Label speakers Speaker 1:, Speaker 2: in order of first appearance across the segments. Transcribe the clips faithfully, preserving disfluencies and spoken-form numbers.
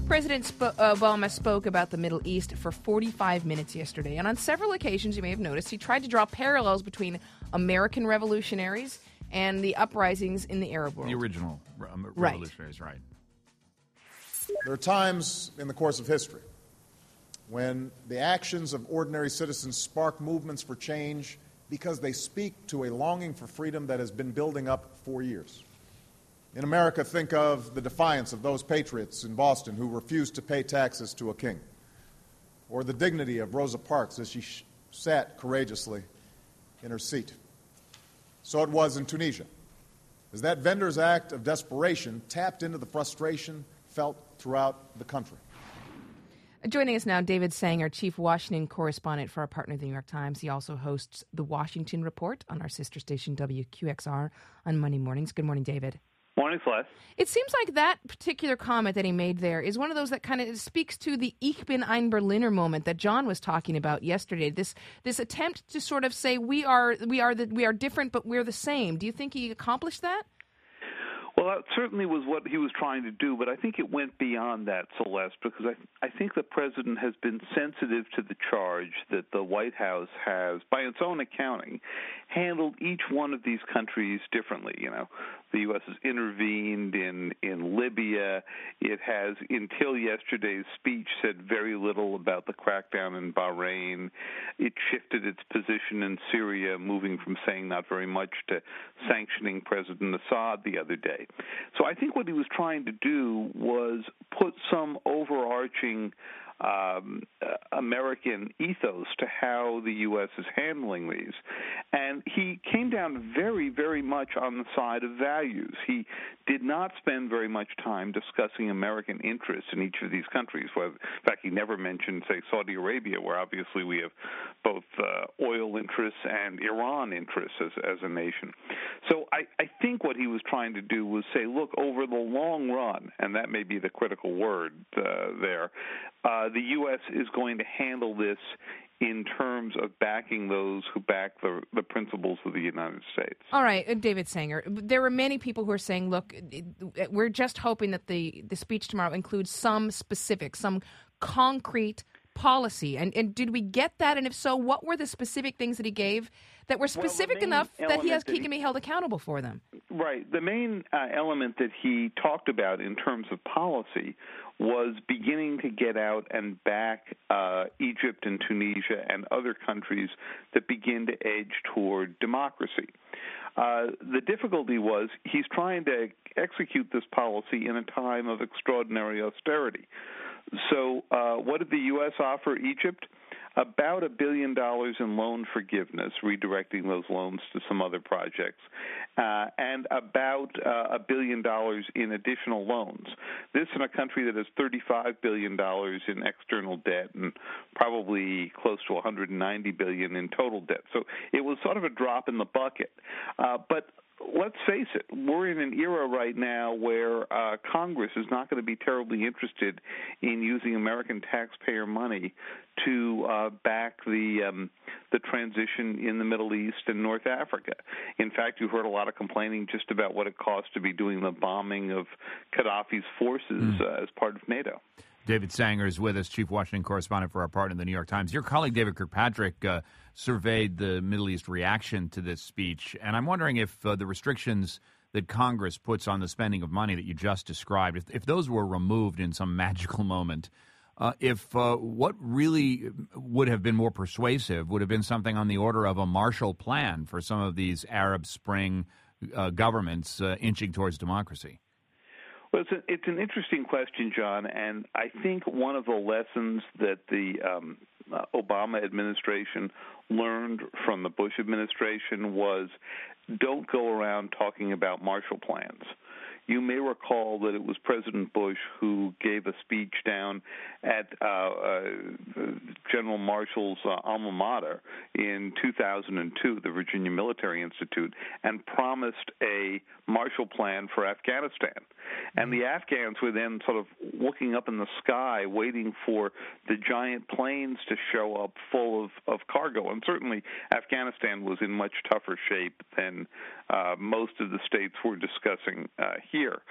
Speaker 1: President Sp- Obama spoke about the Middle East for forty-five minutes yesterday, and on several occasions, you may have noticed, he tried to draw parallels between American revolutionaries and the uprisings in the Arab world.
Speaker 2: The original um, revolutionaries, right. right.
Speaker 3: There are times in the course of history when the actions of ordinary citizens spark movements for change because they speak to a longing for freedom that has been building up for years. In America, think of the defiance of those patriots in Boston who refused to pay taxes to a king, or the dignity of Rosa Parks as she sh- sat courageously in her seat. So it was in Tunisia, as that vendor's act of desperation tapped into the frustration felt throughout the country.
Speaker 1: Joining us now, David Sanger, chief Washington correspondent for our partner, The New York Times. He also hosts The Washington Report on our sister station, W Q X R, on Monday mornings. Good morning, David.
Speaker 4: Morning, Celeste.
Speaker 1: It seems like that particular comment that he made there is one of those that kind of speaks to the Ich bin ein Berliner moment that John was talking about yesterday. This this attempt to sort of say we are we are the, we are different, but we're the same. Do you think he accomplished that?
Speaker 4: Well, that certainly was what he was trying to do, but I think it went beyond that, Celeste, because I, I think the president has been sensitive to the charge that the White House has, by its own accounting, handled each one of these countries differently. You know, the U S has intervened in, in Libya. It has, until yesterday's speech, said very little about the crackdown in Bahrain. It shifted its position in Syria, moving from saying not very much to sanctioning President Assad the other day. So I think what he was trying to do was put some overarching um, uh, American ethos to how the U S is handling these. And he came down very, very much on the side of values. He did not spend very much time discussing American interests in each of these countries. Well, in fact, he never mentioned, say, Saudi Arabia, where obviously we have both uh, oil interests and Iran interests as, as a nation. So I, I think what he was trying to do was say, look, over the long run, and that may be the critical word uh, there, uh, the U S is going to handle this in terms of backing those who back the, the principles of the United States.
Speaker 1: All right, uh, David Sanger, there were many people who are saying, look, we're just hoping that the, the speech tomorrow includes some specific, some concrete policy. And, and did we get that? And if so, what were the specific things that he gave that were specific
Speaker 4: well,
Speaker 1: enough that he has
Speaker 4: that
Speaker 1: he can be held accountable for them?
Speaker 4: Right. The main uh, element that he talked about in terms of policy was beginning to get out and back uh, Egypt and Tunisia and other countries that begin to edge toward democracy. Uh, the difficulty was he's trying to execute this policy in a time of extraordinary austerity. So uh, what did the U S offer Egypt? About a billion dollars in loan forgiveness, redirecting those loans to some other projects, uh, and about uh, a billion dollars in additional loans. This in a country that has thirty-five billion dollars in external debt and probably close to one hundred ninety billion dollars in total debt. So it was sort of a drop in the bucket. Uh, but let's face it, we're in an era right now where uh, Congress is not going to be terribly interested in using American taxpayer money to uh, back the um, the transition in the Middle East and North Africa. In fact, you heard a lot of complaining just about what it costs to be doing the bombing of Gaddafi's forces mm. uh, as part of NATO.
Speaker 2: David Sanger is with us, chief Washington correspondent for our partner, The New York Times. Your colleague, David Kirkpatrick, uh, surveyed the Middle East reaction to this speech, and I'm wondering if uh, the restrictions that Congress puts on the spending of money that you just described, if, if those were removed in some magical moment, uh, if uh, what really would have been more persuasive would have been something on the order of a Marshall Plan for some of these Arab Spring uh, governments uh, inching towards democracy.
Speaker 4: Well, it's, a, it's an interesting question, John, and I think one of the lessons that the um, uh, Obama administration learned from the Bush administration was don't go around talking about Marshall Plans. You may recall that it was President Bush who gave a speech down at uh, uh, General Marshall's uh, alma mater in two thousand two, the Virginia Military Institute, and promised a Marshall Plan for Afghanistan. And the Afghans were then sort of looking up in the sky, waiting for the giant planes to show up full of, of cargo. And certainly Afghanistan was in much tougher shape than uh, most of the states we're discussing uh, here.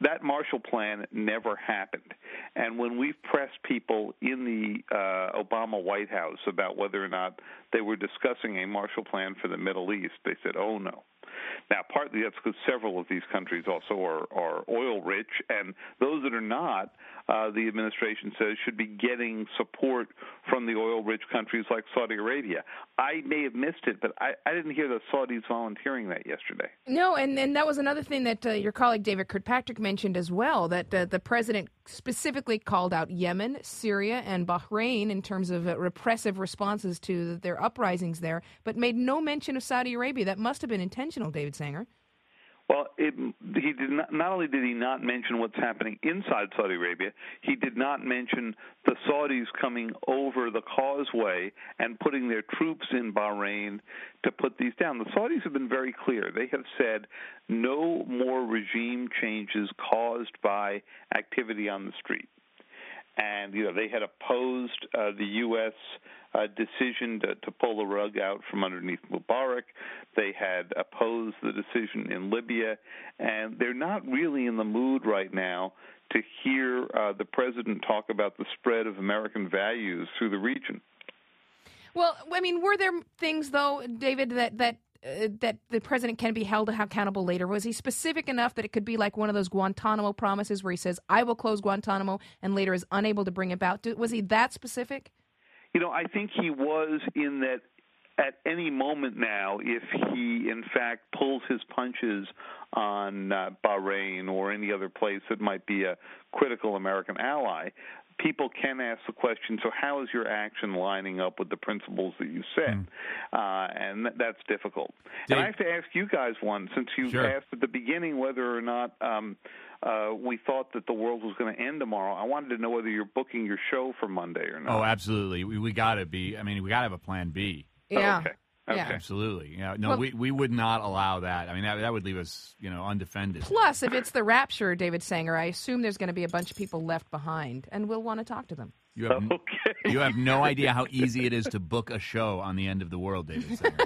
Speaker 4: that Marshall Plan never happened. And when we've pressed people in the uh, Obama White House about whether or not they were discussing a Marshall Plan for the Middle East, they said, oh, no. Now, partly that's because several of these countries also are, are oil-rich, and those that are not, uh, the administration says, should be getting support from the oil-rich countries like Saudi Arabia. I may have missed it, but I, I didn't hear the Saudis volunteering that yesterday.
Speaker 1: No, and, and that was another thing that uh, your colleague David Kirkpatrick mentioned as well, that uh, the president specifically called out Yemen, Syria, and Bahrain in terms of uh, repressive responses to their uprisings there, but made no mention of Saudi Arabia. That must have been intentional, David Sanger.
Speaker 4: Well, it, he did not, not only did he not mention what's happening inside Saudi Arabia, he did not mention the Saudis coming over the causeway and putting their troops in Bahrain to put these down. The Saudis have been very clear. They have said no more regime changes caused by activity on the street. And, you know, they had opposed uh, the U S uh, decision to, to pull the rug out from underneath Mubarak. They had opposed the decision in Libya. And they're not really in the mood right now to hear uh, the president talk about the spread of American values through the region.
Speaker 1: Well, I mean, were there things, though, David, that, that Uh, that the president can be held accountable later? Was he specific enough that it could be like one of those Guantanamo promises where he says, I will close Guantanamo, and later is unable to bring it about? Was he that specific?
Speaker 4: You know, I think he was, in that at any moment now, if he, in fact, pulls his punches on uh, Bahrain or any other place that might be a critical American ally, people can ask the question, so how is your action lining up with the principles that you set? Mm. Uh, and th- that's difficult. Dave, and I have to ask you guys one, since you sure. asked at the beginning whether or not um, uh, we thought that the world was going to end tomorrow. I wanted to know whether you're booking your show for Monday or not.
Speaker 2: Oh, absolutely. We, we got to be, I mean, we got to have a plan B.
Speaker 1: Yeah.
Speaker 4: Oh, okay. Okay.
Speaker 1: Yeah.
Speaker 2: Absolutely. Yeah. No,
Speaker 1: well,
Speaker 2: we, we would not allow that. I mean, that, that would leave us, you know, undefended.
Speaker 1: Plus, if it's the rapture, David Sanger, I assume there's going to be a bunch of people left behind, and we'll want to talk to them.
Speaker 2: You have,
Speaker 4: okay.
Speaker 2: you have no idea how easy it is to book a show on the end of the world, David Sanger.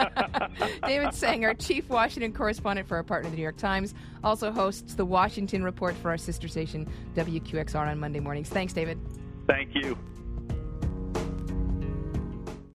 Speaker 1: David Sanger, chief Washington correspondent for our partner, the New York Times, also hosts the Washington Report for our sister station, W Q X R, on Monday mornings. Thanks, David.
Speaker 4: Thank you.